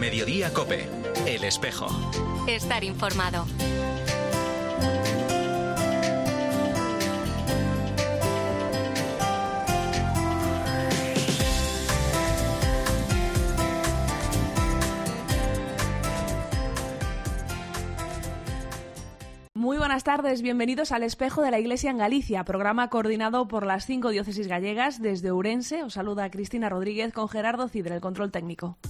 Mediodía COPE. El Espejo. Estar informado. Muy buenas tardes, bienvenidos al Espejo de la Iglesia en Galicia, programa coordinado por las 5 diócesis gallegas. Desde Ourense os saluda Cristina Rodríguez con Gerardo Cidre, el control técnico.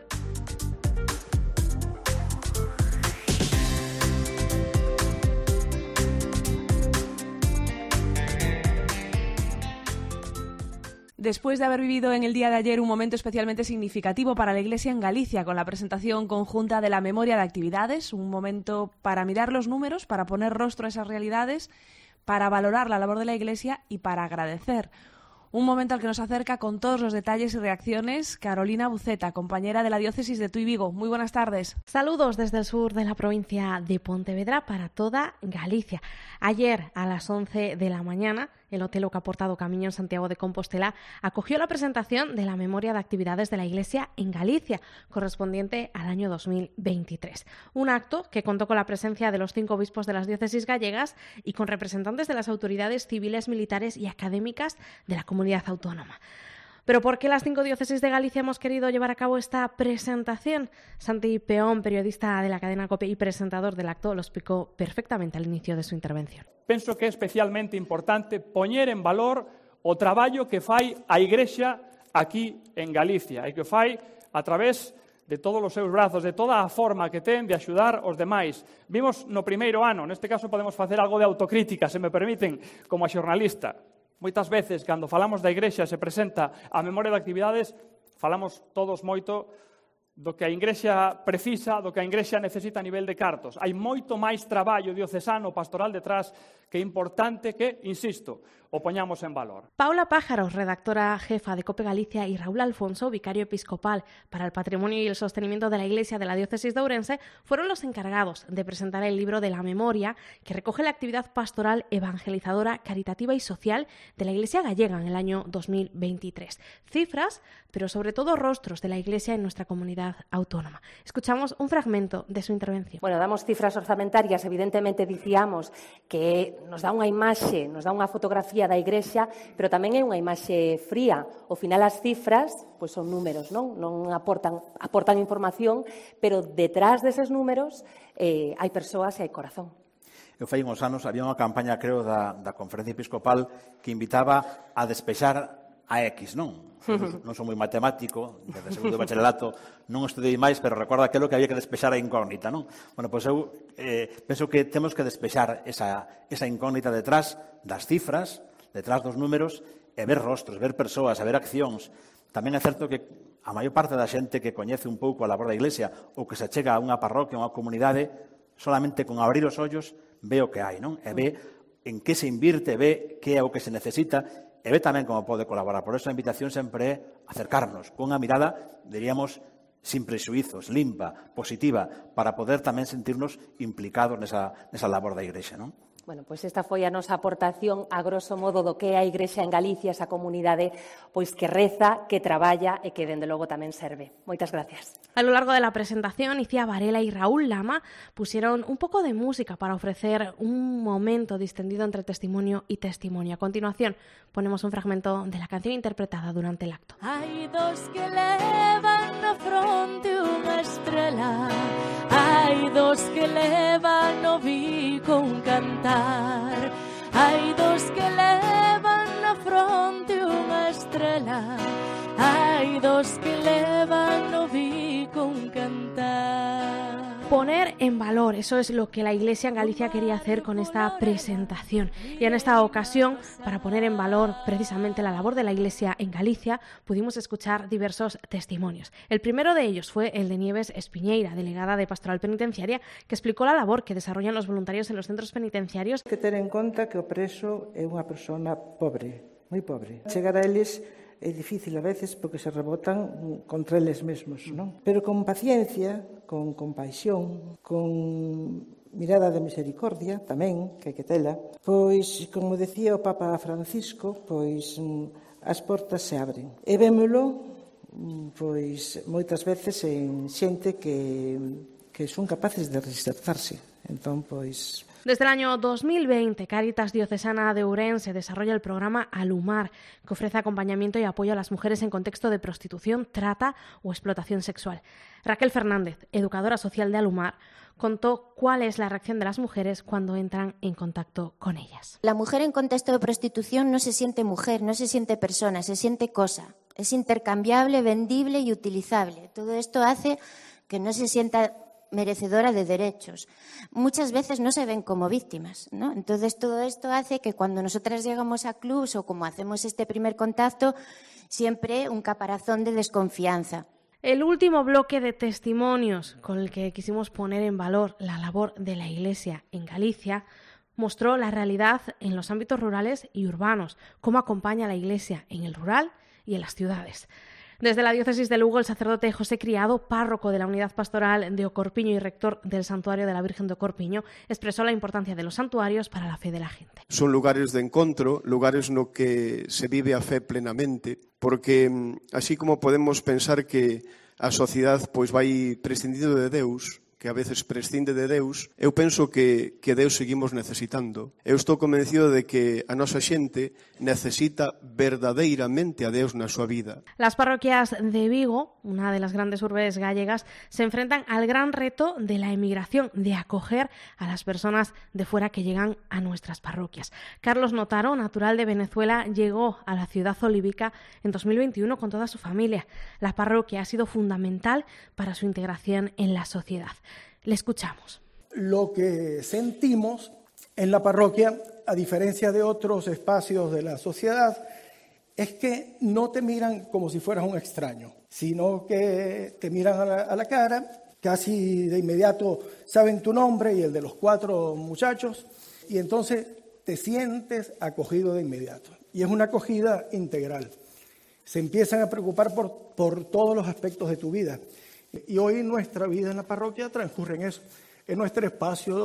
Después de haber vivido en el día de ayer un momento especialmente significativo para la Iglesia en Galicia, con la presentación conjunta de la memoria de actividades, un momento para mirar los números, para poner rostro a esas realidades, para valorar la labor de la Iglesia y para agradecer. Un momento al que nos acerca con todos los detalles y reacciones Carolina Buceta, compañera de la diócesis de Tui Vigo. Muy buenas tardes. Saludos desde el sur de la provincia de Pontevedra para toda Galicia. Ayer a las 11 de la mañana, el Hotel Oca Portado Camiño en Santiago de Compostela acogió la presentación de la memoria de actividades de la Iglesia en Galicia, correspondiente al año 2023. Un acto que contó con la presencia de los 5 obispos de las diócesis gallegas y con representantes de las autoridades civiles, militares y académicas de la comunidad autónoma. ¿Pero por qué las 5 diócesis de Galicia hemos querido llevar a cabo esta presentación? Santi Peón, periodista de la cadena COPE y presentador del acto, lo explicó perfectamente al inicio de su intervención. Penso que é especialmente importante poñer en valor o traballo que fai a Igrexa aquí en Galicia e que fai a través de todos os seus brazos, de toda a forma que ten de axudar os demais. Vimos no primeiro ano, neste caso podemos facer algo de autocrítica, se me permiten, como a xornalista. Moitas veces, cando falamos da Igrexa se presenta a memoria de actividades, falamos todos moito do que a Igrexa precisa, do que a Igrexa necesita a nivel de cartos. Hai moito máis traballo diocesano pastoral detrás que é importante que, insisto, o poñamos en valor. Paula Pájaros, redactora jefa de COPE Galicia, y Raúl Alfonso, vicario episcopal para el patrimonio y el sostenimiento de la Iglesia de la diócesis de Ourense, fueron los encargados de presentar el libro de la memoria que recoge la actividad pastoral, evangelizadora, caritativa y social de la Iglesia gallega en el año 2023. Cifras, pero sobre todo rostros de la Iglesia en nuestra comunidad autónoma. Escuchamos un fragmento de su intervención. Bueno, damos cifras orzamentarias, evidentemente dicíamos que nos dá unha imaxe, nos dá unha fotografía da Igrexa, pero tamén é unha imaxe fría. Ao final as cifras pois son números, non aportan información, pero detrás deses números hai persoas e hai corazón. Eu fai uns anos había unha campaña, creo, da Conferencia Episcopal que invitaba a despexar a X, non? Non son moi matemático, desde segundo de bacharelato non estudei máis, pero recordo aquilo que había que despexar a incógnita, non? Bueno, pois eu penso que temos que despexar esa incógnita detrás das cifras, detrás dos números, e ver rostros, ver persoas, ver accións. Tamén é certo que a maior parte da xente que coñece un pouco a labor da Iglesia ou que se achega a unha parroquia, a unha comunidade, solamente con abrir os ollos ve o que hai, non? E ve en que se invirte, ve que é o que se necesita e ve tamén como pode colaborar. Por eso a invitación sempre é acercarnos cunha mirada, diríamos, sin prexuizos, limpa, positiva, para poder tamén sentirnos implicados nesa labor da Igrexa, non? Bueno, pois esta foi a nosa aportación a grosso modo do que é a Igrexa en Galicia, esa comunidade pois que reza, que traballa e que dende logo tamén serve. Moitas gracias. A lo largo de la presentación, Icía Varela y Raúl Lama pusieron un poco de música para ofrecer un momento distendido entre testimonio y testimonio. A continuación, ponemos un fragmento de la canción interpretada durante el acto. Hai dos que levan na fronte unha estrela, hai dos que levan no bico un cantar, hai dos que levan na fronte unha estrela, hai dos que levan no bico un cantar. Poner en valor, eso es lo que la Iglesia en Galicia quería hacer con esta presentación. Y en esta ocasión, para poner en valor precisamente la labor de la Iglesia en Galicia, pudimos escuchar diversos testimonios. El primero de ellos fue el de Nieves Espiñeira, delegada de Pastoral Penitenciaria, que explicó la labor que desarrollan los voluntarios en los centros penitenciarios. Que ter en conta que o preso é unha persona pobre, moi pobre. Chegar a eles é difícil a veces porque se rebotan contra eles mesmos, non? Pero con paciencia, con compaixón, con mirada de misericordia tamén, que hai que tela, pois, como decía o Papa Francisco, pois as portas se abren. E vémolo pois moitas veces en xente que son capaces de reinsertarse. Entón, pois... Desde el año 2020, Cáritas Diocesana de Ourense desarrolla el programa Alumar, que ofrece acompañamiento y apoyo a las mujeres en contexto de prostitución, trata o explotación sexual. Raquel Fernández, educadora social de Alumar, contó cuál es la reacción de las mujeres cuando entran en contacto con ellas. La mujer en contexto de prostitución no se siente mujer, no se siente persona, se siente cosa. Es intercambiable, vendible y utilizable. Todo esto hace que no se sienta merecedora de derechos. Muchas veces no se ven como víctimas, ¿no? Entonces todo esto hace que cuando nosotras llegamos a clubs o como hacemos este primer contacto, siempre un caparazón de desconfianza. El último bloque de testimonios con el que quisimos poner en valor la labor de la Iglesia en Galicia mostró la realidad en los ámbitos rurales y urbanos, cómo acompaña a la Iglesia en el rural y en las ciudades. Desde la diócesis de Lugo, el sacerdote José Criado, párroco de la unidad pastoral de Ocorpiño y rector del santuario de la Virgen de Ocorpiño, expresó la importancia de los santuarios para la fe de la gente. Son lugares de encontro, lugares no que se vive a fe plenamente, porque así como podemos pensar que a sociedade pois vai prescindindo de Deus, que a veces prescinde de Deus, eu penso que Deus seguimos necesitando. Eu estou convencido de que a nosa xente necesita verdadeiramente a Deus na súa vida. Las parroquias de Vigo, una de las grandes urbes gallegas, se enfrentan al gran reto de la emigración, de acoger a las personas de fuera que llegan a nuestras parroquias. Carlos Notaro, natural de Venezuela, llegó a la ciudad olívica en 2021 con toda su familia. La parroquia ha sido fundamental para su integración en la sociedad. Le escuchamos. Lo que sentimos en la parroquia, a diferencia de otros espacios de la sociedad, es que no te miran como si fueras un extraño, sino que te miran a la cara, casi de inmediato saben tu nombre y el de los 4 muchachos, y entonces te sientes acogido de inmediato. Y es una acogida integral. Se empiezan a preocupar por todos los aspectos de tu vida. Y hoy nuestra vida en la parroquia transcurre en eso. Es nuestro espacio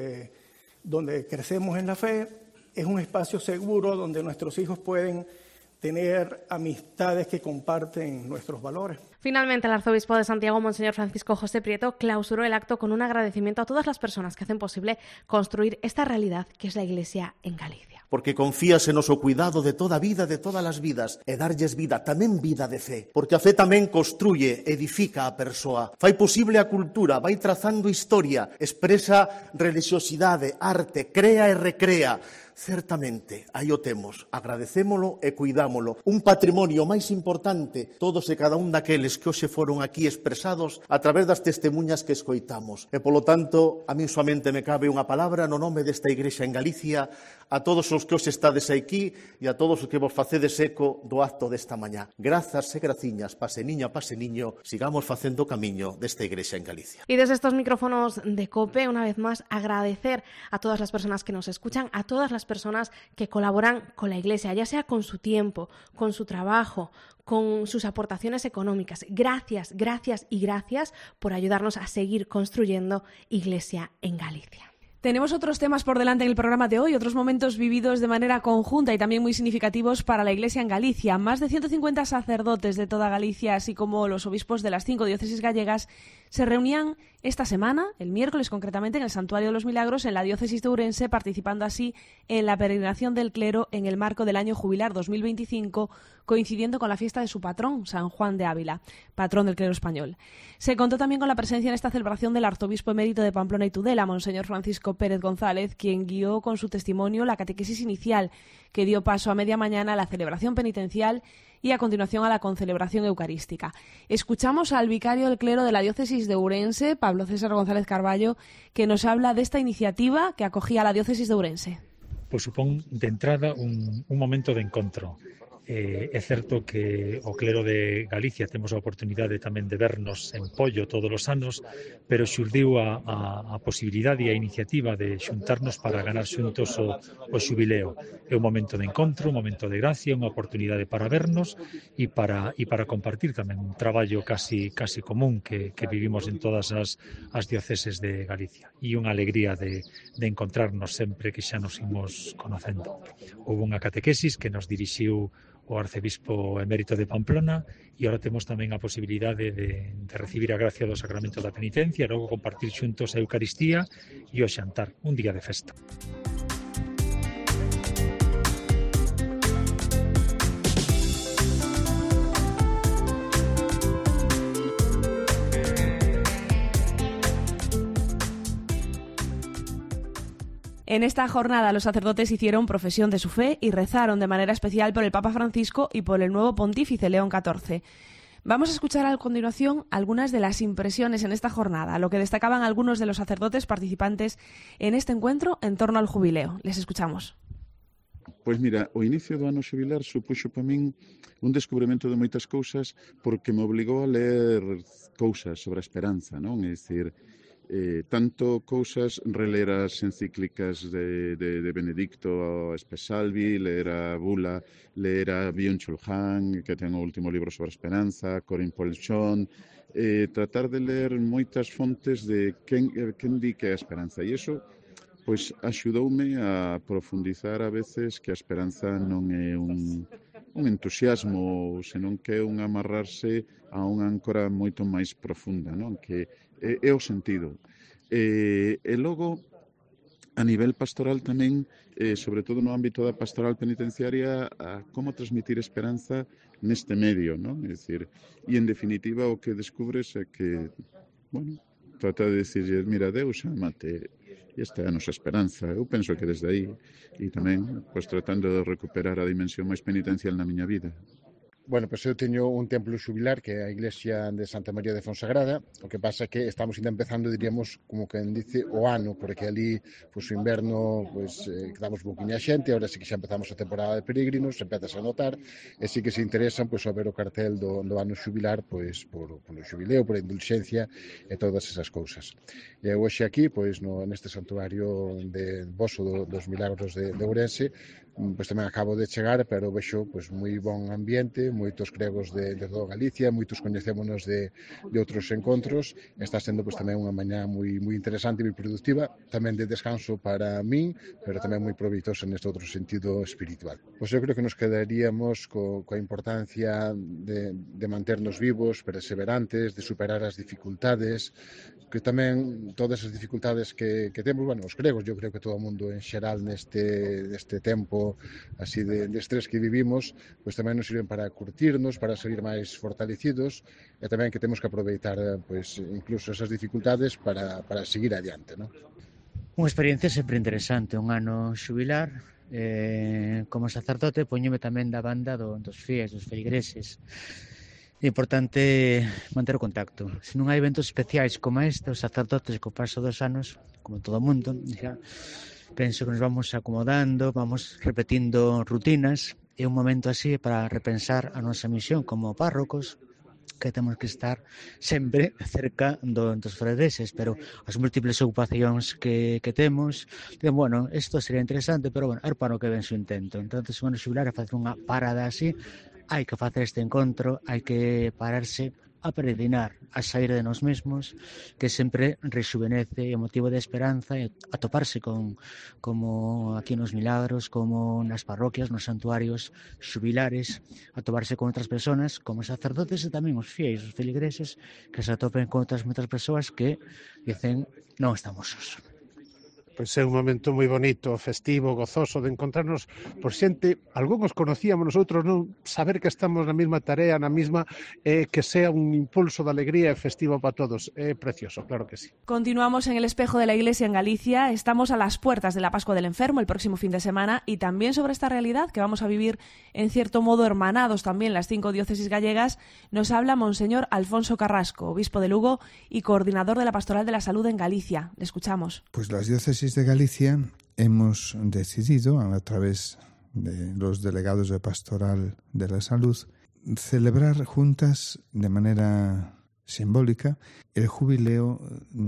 donde crecemos en la fe, es un espacio seguro donde nuestros hijos pueden tener amistades que comparten nuestros valores. Finalmente, el arzobispo de Santiago, Monseñor Francisco José Prieto, clausuró el acto con un agradecimiento a todas las personas que hacen posible construir esta realidad que es la Iglesia en Galicia. Porque confías en noso cuidado de toda a vida, de todas as vidas, e darlles vida, tamén vida de fe. Porque a fe tamén construye, edifica a persoa, fai posible a cultura, vai trazando historia, expresa religiosidade, arte, crea e recrea. Certamente, aí o temos, agradecémolo e cuidámolo. Un patrimonio máis importante, todos e cada un daqueles que hoxe foron aquí expresados a través das testemunhas que escoitamos. E, polo tanto, a min soamente me cabe unha palabra no nome desta Igrexa en Galicia, a todos os que hoxe estades aquí e a todos os que vos facedes eco do acto desta mañá. Grazas e graciñas, pase niño, sigamos facendo camiño desta Igrexa en Galicia. Y desde estos micrófonos de COPE, una vez más, agradecer a todas las personas que nos escuchan, a todas las personas que colaboran con la Iglesia, ya sea con su tiempo, con su trabajo, con sus aportaciones económicas. Gracias, gracias y gracias por ayudarnos a seguir construyendo Iglesia en Galicia. Tenemos otros temas por delante en el programa de hoy, otros momentos vividos de manera conjunta y también muy significativos para la Iglesia en Galicia. Más de 150 sacerdotes de toda Galicia, así como los obispos de las 5 diócesis gallegas, se reunían esta semana, el miércoles concretamente, en el Santuario de los Milagros, en la diócesis de Ourense, participando así en la peregrinación del clero en el marco del año jubilar 2025, coincidiendo con la fiesta de su patrón, San Juan de Ávila, patrón del clero español. Se contó también con la presencia en esta celebración del arzobispo emérito de Pamplona y Tudela, Monseñor Francisco Pérez González, quien guió con su testimonio la catequesis inicial, que dio paso a media mañana a la celebración penitencial y a continuación a la concelebración eucarística. Escuchamos al vicario del clero de la diócesis de Ourense, Pablo César González Carballo, que nos habla de esta iniciativa que acogía la diócesis de Ourense. Pois supón de entrada un momento de encontro. É certo que o clero de Galicia temos a oportunidade tamén de vernos en Pollo todos os anos, pero xurdiu a posibilidade e a iniciativa de xuntarnos para ganar xuntos o xubileo. É un momento de encontro, un momento de gracia, unha oportunidade para vernos e para compartir tamén un traballo casi común que vivimos en todas as dioceses de Galicia. E unha alegría de encontrarnos sempre que xa nos imos conocendo. Houve unha catequesis que nos dirixiu o arcebispo emérito de Pamplona, e agora temos tamén a posibilidade de recibir a gracia do sacramento da penitencia e logo compartir xuntos a Eucaristía e o xantar, un día de festa. En esta jornada los sacerdotes hicieron profesión de su fe y rezaron de manera especial por el Papa Francisco y por el nuevo pontífice León XIV. Vamos a escuchar a continuación algunas de las impresiones en esta jornada, lo que destacaban algunos de los sacerdotes participantes en este encuentro en torno al jubileo. Les escuchamos. Pois mira, o inicio do ano xubilar supuxo para min un descubrimento de moitas cousas porque me obligou a ler cousas sobre a esperanza, non? É dicir, tanto cousas, reler as encíclicas de Benedicto Spesalvi, ler a Bula, ler a Byung-Chul Han, que ten o último libro sobre a esperanza, Corinne Paul-Chon, tratar de ler moitas fontes de quen di que é a esperanza. E iso pois axudoume a profundizar a veces que a esperanza non é un entusiasmo, senón que é un amarrarse a unha áncora moito máis profunda, non? Que é o sentido. E logo, a nivel pastoral tamén, sobre todo no ámbito da pastoral penitenciaria, a como transmitir esperanza neste medio, non? É dicir, e en definitiva o que descubres é que, bueno, trata de dicir, mira, Deus amate, e esta é a nosa esperanza. Eu penso que desde aí, e tamén, pois, tratando de recuperar a dimensión máis penitencial na miña vida. Bueno, pois eu teño un templo xubilar que é a iglesia de Santa María de Fonsagrada. O que pasa é que estamos ainda empezando, diríamos, como quen dice, o ano, porque ali, pois, o inverno, pois, quedamos pouquinha xente, agora sí que xa empezamos a temporada de peregrinos, empezas a notar, e sí que se interesan, pois, a ver o cartel do ano xubilar, pois, polo xubileo, por a indulxencia e todas esas cousas. E hoxe aquí, pois, neste santuario de Boso dos Milagros de Ourense, pois tamén acabo de chegar, pero vexo pois moi bon ambiente, moitos gregos de toda Galicia, moitos coñecémonos de outros encontros. Está sendo pois tamén unha mañá moi interesante e moi productiva, tamén de descanso para min, pero tamén moi proveitosa neste outro sentido espiritual. Pois eu creo que nos quedaríamos coa importancia de manternos vivos, perseverantes, de superar as dificultades, que tamén todas as dificultades que temos, bueno, os gregos, eu creo que todo o mundo en xeral neste tempo así de estrés que vivimos, pois tamén nos sirven para curtirnos, para salir máis fortalecidos, e tamén que temos que aproveitar pois incluso esas dificultades para seguir adiante, non? Unha experiencia sempre interesante, un ano xubilar, como sacerdote poñeme tamén da banda dos fieis, dos feligreses. É importante manter o contacto. Se non hai eventos especiais como este, os sacerdotes co paso dos anos, como todo o mundo, xa, penso que nos vamos acomodando, vamos repetindo rutinas, é un momento así para repensar a nosa misión como párrocos, que temos que estar sempre cerca dos feligreses, pero as múltiples ocupacións que temos, bueno, isto sería interesante, pero bueno, é para o que ven su intento. Entón, se van a xubilar a facer unha parada así, hai que facer este encontro, hai que pararse a peregrinar, a sair de nós mesmos, que sempre rexuvenece, é motivo de esperanza, e a toparse como aquí nos Milagros, como nas parroquias, nos santuarios xubilares, a toparse con outras persoas, como sacerdotes e tamén os fieis, os feligreses, que se atopen con outras moitas persoas que dicen, non estamos sós. Pois é un momento moi bonito, festivo, gozoso, de encontrarnos por xente, algúns conocíamos, nosotros non, saber que estamos na mesma tarea, na mesma, que sea un impulso de alegría festivo para todos. É precioso, claro que sí. Continuamos en el espejo de la Iglesia en Galicia. Estamos a las puertas de la Pascua del Enfermo el próximo fin de semana, y también sobre esta realidad que vamos a vivir en cierto modo hermanados también las 5 diócesis gallegas, nos habla Monseñor Alfonso Carrasco, obispo de Lugo y coordinador de la Pastoral de la Salud en Galicia. Le escuchamos. Pues las diócesis de Galicia hemos decidido, a través de los delegados de Pastoral de la Salud, celebrar juntas de manera simbólica el jubileo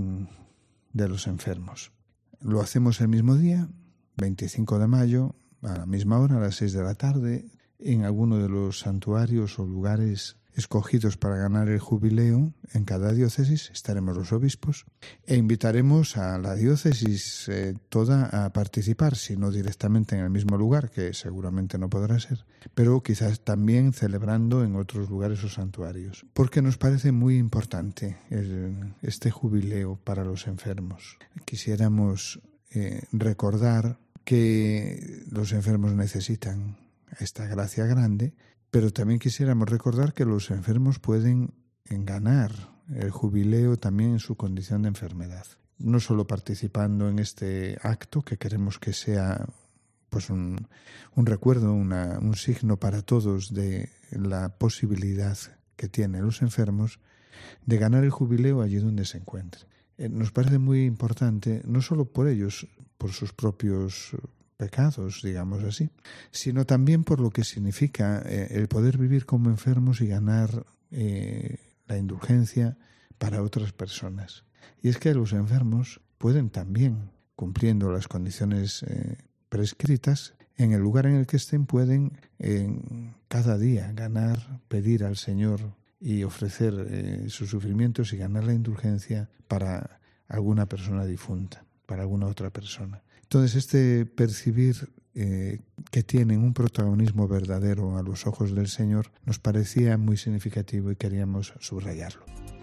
de los enfermos. Lo hacemos el mismo día, 25 de mayo, a la misma hora, a las 6 de la tarde, en alguno de los santuarios o lugares escogidos para ganar el jubileo en cada diócesis. Estaremos los obispos e invitaremos a la diócesis toda a participar, si no directamente en el mismo lugar, que seguramente no podrá ser, pero quizás también celebrando en otros lugares o santuarios, porque nos parece muy importante este jubileo para los enfermos. Quisiéramos recordar que los enfermos necesitan esta gracia grande, pero también quisiéramos recordar que los enfermos pueden ganar el jubileo también en su condición de enfermedad. No solo participando en este acto, que queremos que sea pues un recuerdo, un signo para todos de la posibilidad que tienen los enfermos de ganar el jubileo allí donde se encuentren. Nos parece muy importante, no solo por ellos, por sus propios pecados, digamos así, sino también por lo que significa el poder vivir como enfermos y ganar la indulgencia para otras personas. Y es que los enfermos pueden también, cumpliendo las condiciones prescritas, en el lugar en el que estén, pueden cada día ganar, pedir al Señor y ofrecer sus sufrimientos y ganar la indulgencia para alguna persona difunta, para alguna otra persona. Entonces, este percibir que tienen un protagonismo verdadero a los ojos del Señor nos parecía muy significativo y queríamos subrayarlo.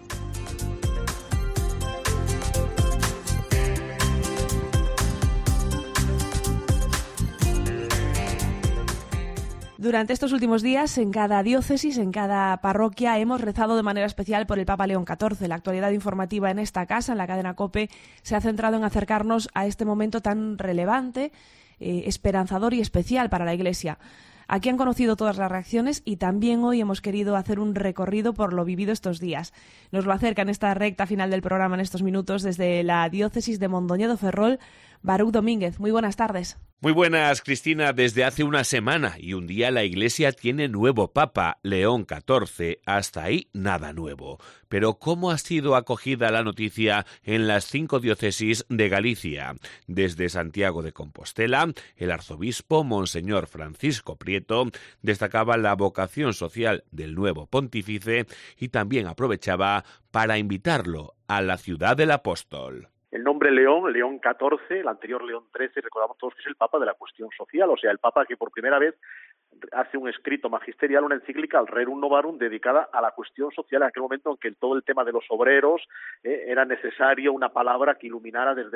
Durante estos últimos días, en cada diócesis, en cada parroquia, hemos rezado de manera especial por el Papa León XIV. La actualidad informativa en esta casa, en la cadena COPE, se ha centrado en acercarnos a este momento tan relevante, esperanzador y especial para la Iglesia. Aquí han conocido todas las reacciones y también hoy hemos querido hacer un recorrido por lo vivido estos días. Nos lo acerca en esta recta final del programa, en estos minutos, desde la diócesis de Mondoñedo Ferrol, Baruch Domínguez. Muy buenas tardes. Muy buenas, Cristina. Desde hace una semana y un día la Iglesia tiene nuevo Papa, León XIV. Hasta ahí nada nuevo. Pero ¿cómo ha sido acogida la noticia en las 5 diócesis de Galicia? Desde Santiago de Compostela, el arzobispo Monseñor Francisco Prieto destacaba la vocación social del nuevo pontífice y también aprovechaba para invitarlo a la ciudad del apóstol. El nombre León XIV, el anterior León XIII, recordamos todos que es el Papa de la cuestión social, o sea, el Papa que por primera vez hace un escrito magisterial, una encíclica, al Rerum Novarum, dedicada a la cuestión social en aquel momento en que todo el tema de los obreros era necesario una palabra que iluminara desde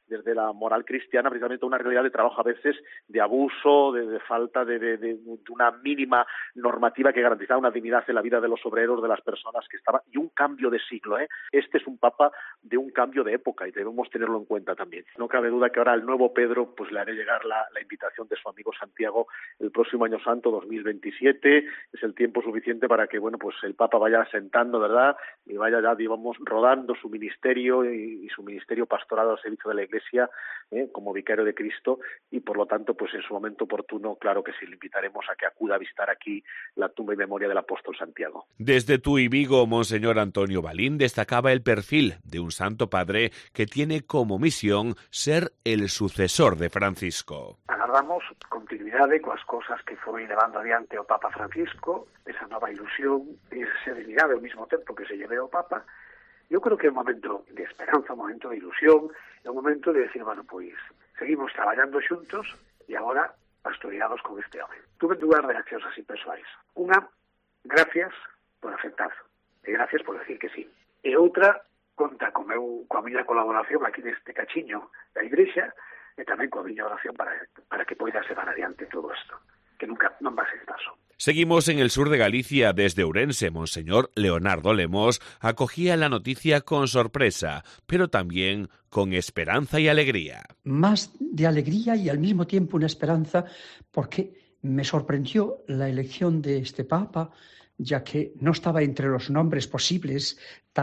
la moral cristiana precisamente una realidad de trabajo a veces de abuso, de falta de una mínima normativa que garantizara una dignidad en la vida de los obreros, de las personas que estaban, y un cambio de siglo. Este es un Papa de un cambio de época y debemos tenerlo en cuenta también. No cabe duda que ahora al nuevo Pedro pues le haré llegar la invitación de su amigo Santiago el próximo año santo 2027. Es el tiempo suficiente para que pues el Papa vaya asentando, ¿verdad? Y vaya ya, digamos, rodando su ministerio y su ministerio pastoral al servicio de la Iglesia como vicario de Cristo, y por lo tanto pues en su momento oportuno, claro que sí, le invitaremos a que acuda a visitar aquí la tumba y memoria del apóstol Santiago. Desde Tui Vigo, Monseñor Antonio Balín destacaba el perfil de un santo padre que tiene como misión ser el sucesor de Francisco. Agardamos continuidade coas cosas que foi levando adiante o Papa Francisco, esa nova ilusión e serenidade ao mesmo tempo que se lleve o Papa. Eu creo que é un momento de esperanza, un momento de ilusión, é un momento de decir, pois, seguimos traballando xuntos e agora pastoreados con este home. Tuve 2 reaccións así persoais. Unha, gracias por aceptar, e gracias por decir que sí. E outra, conta coa miña colaboración aquí neste cachiño da Igrexa e tamén coa miña oración para que poida levar adiante todo isto, que nunca non va a ser paso. Seguimos en el sur de Galicia. Desde Ourense, Monseñor Leonardo Lemos acogía la noticia con sorpresa, pero también con esperanza y alegría. Más de alegría y al mismo tiempo una esperanza, porque me sorprendió la elección de este Papa, ya que no estaba entre los nombres posibles,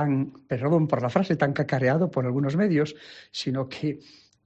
perdón por la frase, tan cacareado por algunos medios, sino que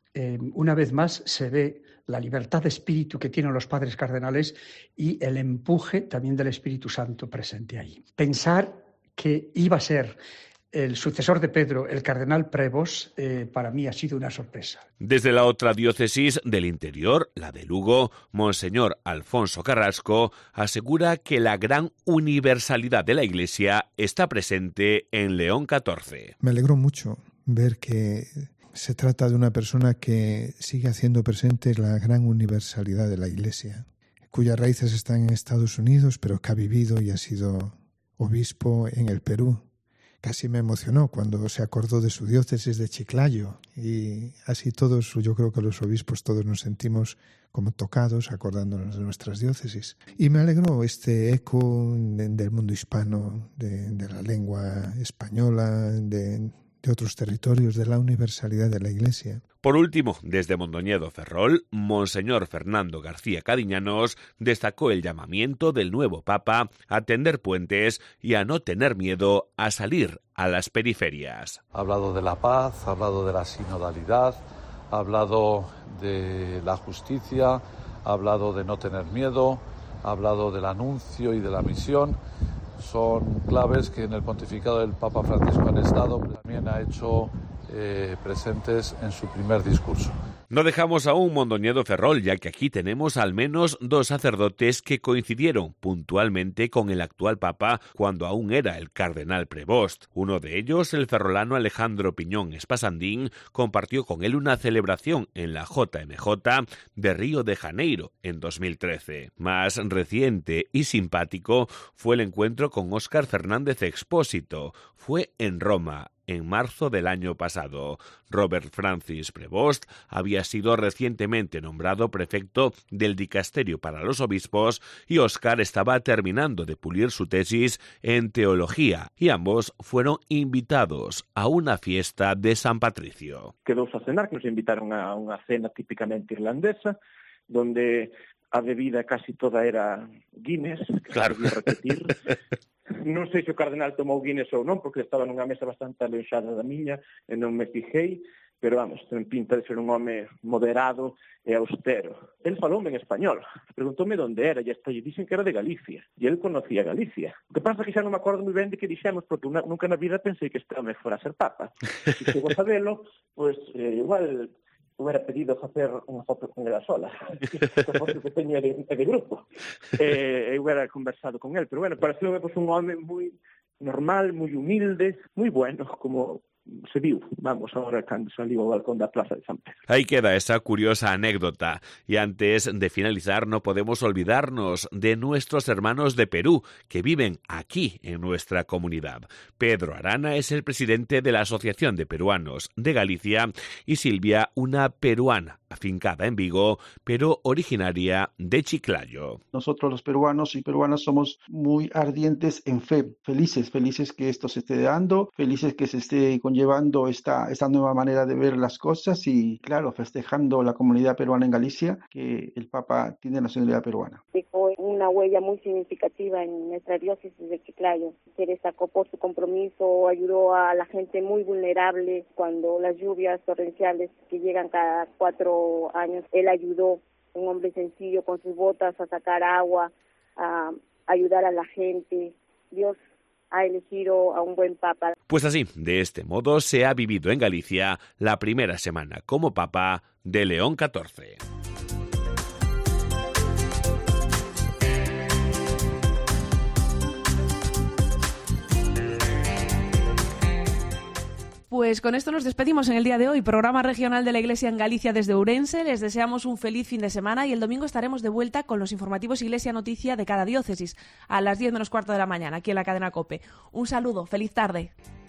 una vez más se ve la libertad de espíritu que tienen los padres cardenales y el empuje también del Espíritu Santo presente ahí. Pensar que iba a ser el sucesor de Pedro, el cardenal Prevost, para mí ha sido una sorpresa. Desde la otra diócesis del interior, la de Lugo, Monseñor Alfonso Carrasco asegura que la gran universalidad de la Iglesia está presente en León XIV. Me alegró mucho ver que se trata de una persona que sigue haciendo presente la gran universalidad de la Iglesia, cuyas raíces están en Estados Unidos, pero que ha vivido y ha sido obispo en el Perú. Casi me emocionó cuando se acordó de su diócesis de Chiclayo, y así todos, yo creo que los obispos todos nos sentimos como tocados acordándonos de nuestras diócesis. Y me alegró este eco del mundo hispano, de la lengua española, de otros territorios, de la universalidad de la Iglesia. Por último, desde Mondoñedo Ferrol, Monseñor Fernando García Cadiñanos destacó el llamamiento del nuevo Papa a tender puentes y a no tener miedo a salir a las periferias. Ha hablado de la paz, ha hablado de la sinodalidad, ha hablado de la justicia, ha hablado de no tener miedo, ha hablado del anuncio y de la misión. Son claves que en el pontificado del Papa Francisco han estado, pero también ha hecho presentes en su primer discurso. No dejamos aún Mondoñedo Ferrol, ya que aquí tenemos al menos 2 sacerdotes que coincidieron puntualmente con el actual Papa cuando aún era el cardenal Prevost. Uno de ellos, el ferrolano Alejandro Piñón Espasandín, compartió con él una celebración en la JMJ de Río de Janeiro en 2013. Más reciente y simpático fue el encuentro con Óscar Fernández Expósito. Fue en Roma, en marzo del año pasado. Robert Francis Prevost había sido recientemente nombrado prefecto del dicasterio para los obispos y Óscar estaba terminando de pulir su tesis en teología y ambos fueron invitados a una fiesta de San Patricio. Quedou a cenar, que nos invitaron a unha cena típicamente irlandesa, donde a bebida casi toda era Guinness, que claro. Se repetir. Non sei se o cardenal tomou Guinness ou non, porque estaba nunha mesa bastante alexada da miña e non me fijei, pero vamos, ten pinta de ser un home moderado e austero. El faloume en español, preguntóme onde era, e hasta lle dixen que era de Galicia, e el conocía Galicia. O que pasa que xa non me acordo moi ben de que dixemos, porque nunca na vida pensei que este home fora a ser papa. E se vos sabelo, pois igual hubiera pedido facer unha foto con ela sola, que foto que teño de grupo, e hubiera conversado con él, pero bueno, pareceu pues, un home moi normal, moi humilde, moi bueno, como se viu, vamos, ahora cando saliu ao balcón da Plaza de San Pedro. Ahí queda esa curiosa anécdota. Y antes de finalizar, no podemos olvidarnos de nuestros hermanos de Perú, que viven aquí en nuestra comunidad. Pedro Arana es el presidente de la Asociación de Peruanos de Galicia y Silvia, una peruana afincada en Vigo, pero originaria de Chiclayo. Nosotros los peruanos y peruanas somos muy ardientes en fe, felices que esto se esté dando, felices que se esté conllevando esta nueva manera de ver las cosas y, claro, festejando la comunidad peruana en Galicia, que el Papa tiene nacionalidad peruana. Dejó una huella muy significativa en nuestra diócesis de Chiclayo. Se destacó por su compromiso, ayudó a la gente muy vulnerable cuando las lluvias torrenciales que llegan cada 4 años. Él ayudó, un hombre sencillo con sus botas a sacar agua, a ayudar a la gente. Dios ha elegido a un buen papa. Pues así, de este modo se ha vivido en Galicia la primera semana como papa de León XIV. Pues con esto nos despedimos en el día de hoy. Programa regional de la Iglesia en Galicia desde Ourense. Les deseamos un feliz fin de semana y el domingo estaremos de vuelta con los informativos Iglesia Noticia de cada diócesis a las 10 menos cuarto de la mañana aquí en la cadena COPE. Un saludo, feliz tarde.